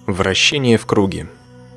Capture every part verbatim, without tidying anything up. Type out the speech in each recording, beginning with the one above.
Вращение в круге.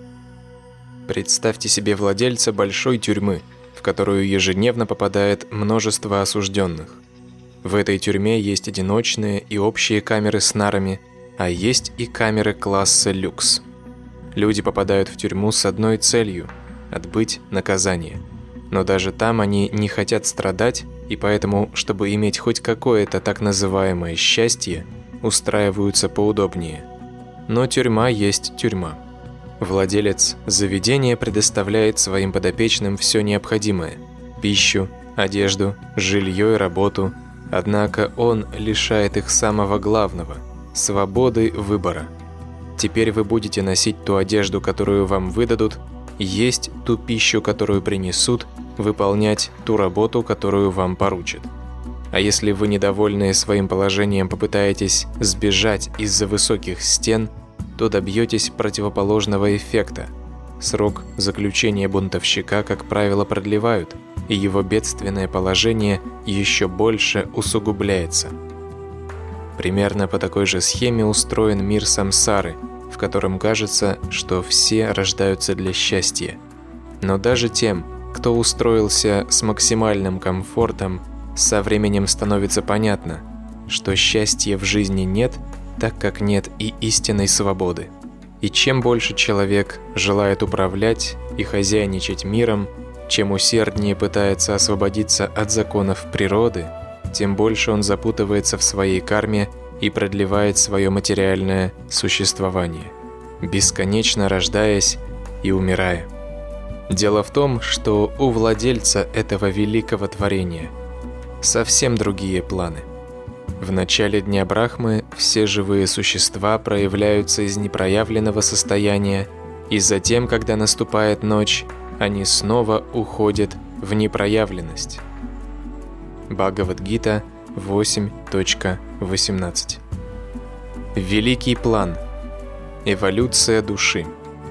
Представьте себе владельца большой тюрьмы, в которую ежедневно попадает множество осужденных. В этой тюрьме есть одиночные и общие камеры с нарами, а есть и камеры класса люкс. Люди попадают в тюрьму с одной целью – отбыть наказание. Но даже там они не хотят страдать, и поэтому, чтобы иметь хоть какое-то так называемое счастье, устраиваются поудобнее. Но тюрьма есть тюрьма. Владелец заведения предоставляет своим подопечным все необходимое – пищу, одежду, жилье и работу, однако он лишает их самого главного – свободы выбора. Теперь вы будете носить ту одежду, которую вам выдадут, есть ту пищу, которую принесут, выполнять ту работу, которую вам поручат. А если вы, недовольные своим положением, попытаетесь сбежать из-за высоких стен, то добьетесь противоположного эффекта. Срок заключения бунтовщика, как правило, продлевают, и его бедственное положение еще больше усугубляется. Примерно по такой же схеме устроен мир самсары, в котором кажется, что все рождаются для счастья. Но даже тем, кто устроился с максимальным комфортом, со временем становится понятно, что счастья в жизни нет, так как нет и истинной свободы. И чем больше человек желает управлять и хозяйничать миром, чем усерднее пытается освободиться от законов природы, тем больше он запутывается в своей карме и продлевает свое материальное существование, бесконечно рождаясь и умирая. Дело в том, что у владельца этого великого творения совсем другие планы. В начале дня Брахмы все живые существа проявляются из непроявленного состояния, и затем, когда наступает ночь, они снова уходят в непроявленность. Бхагавад-гита восемь точка восемнадцать. Великий план. Эволюция души.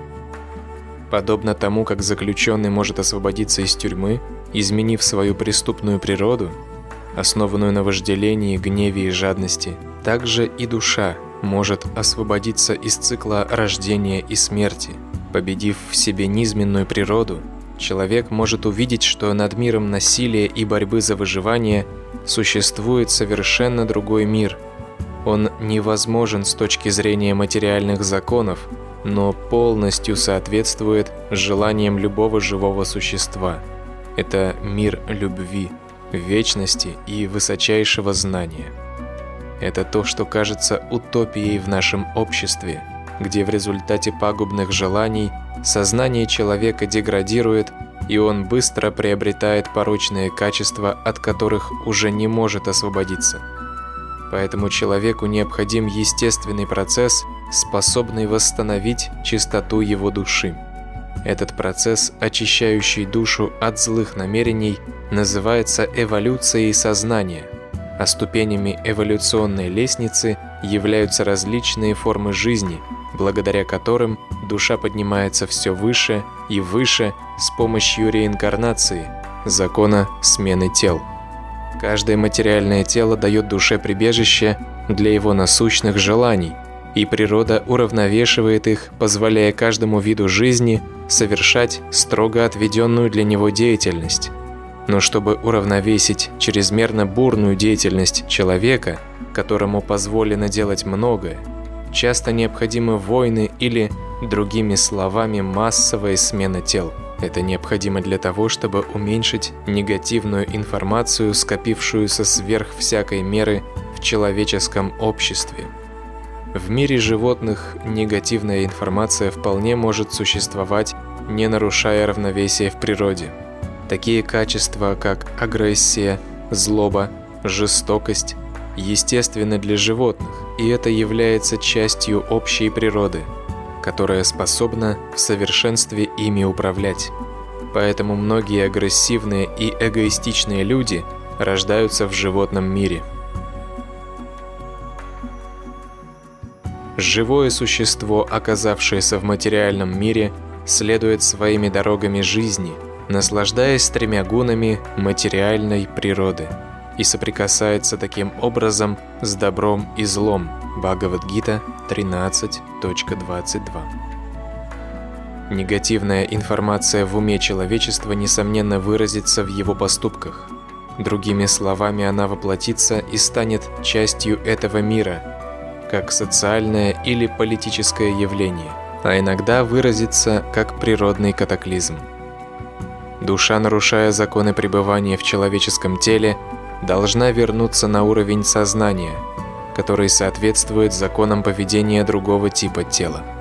Подобно тому, как заключенный может освободиться из тюрьмы, изменив свою преступную природу, основанную на вожделении, гневе и жадности, также и душа может освободиться из цикла рождения и смерти. Победив в себе низменную природу, человек может увидеть, что над миром насилия и борьбы за выживание существует совершенно другой мир. Он невозможен с точки зрения материальных законов, но полностью соответствует желаниям любого живого существа. Это мир любви, вечности и высочайшего знания. Это то, что кажется утопией в нашем обществе, где в результате пагубных желаний сознание человека деградирует, и он быстро приобретает порочные качества, от которых уже не может освободиться. Поэтому человеку необходим естественный процесс, способный восстановить чистоту его души. Этот процесс, очищающий душу от злых намерений, называется эволюцией сознания, а ступенями эволюционной лестницы являются различные формы жизни, благодаря которым душа поднимается все выше и выше с помощью реинкарнации, закона смены тел. Каждое материальное тело дает душе прибежище для его насущных желаний, и природа уравновешивает их, позволяя каждому виду жизни совершать строго отведенную для него деятельность. Но чтобы уравновесить чрезмерно бурную деятельность человека, которому позволено делать многое, часто необходимы войны или, другими словами, массовая смена тел. Это необходимо для того, чтобы уменьшить негативную информацию, скопившуюся сверх всякой меры в человеческом обществе. В мире животных негативная информация вполне может существовать, не нарушая равновесия в природе. Такие качества, как агрессия, злоба, жестокость, естественны для животных, и это является частью общей природы, которая способна в совершенстве ими управлять. Поэтому многие агрессивные и эгоистичные люди рождаются в животном мире. Живое существо, оказавшееся в материальном мире, следует своими дорогами жизни, наслаждаясь тремя гунами материальной природы, и соприкасается таким образом с добром и злом, Бхагавад-гита тринадцать точка двадцать два. Негативная информация в уме человечества, несомненно, выразится в его поступках. Другими словами, она воплотится и станет частью этого мира, как социальное или политическое явление, а иногда выразится как природный катаклизм. Душа, нарушая законы пребывания в человеческом теле, должна вернуться на уровень сознания, который соответствует законам поведения другого типа тела.